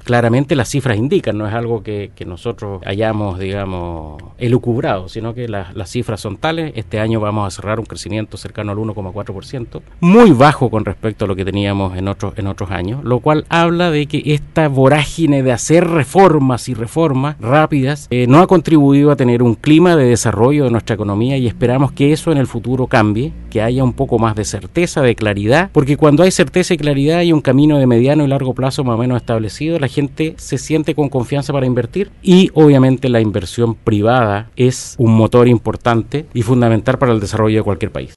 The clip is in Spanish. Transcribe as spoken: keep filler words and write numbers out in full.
claramente las cifras indican, no es algo que, que nosotros hayamos, digamos, elucubrado, sino que la, las cifras son tales. Este año vamos a cerrar un crecimiento cercano al uno coma cuatro por ciento, muy bajo con respecto a lo que teníamos en otros, en otros años, lo cual habla de que esta vorágine de hacer reformas y reformas rápidas eh, no ha contribuido a tener un clima de desarrollo de nuestra economía, y esperamos que eso en el futuro cambie, que haya un poco más de certeza, de claridad, porque cuando hay certeza y claridad hay un camino de mediano y largo plazo más o menos establecido, la gente se siente con confianza para invertir, y obviamente la inversión privada es un motor importante y fundamental para el desarrollo de cualquier país.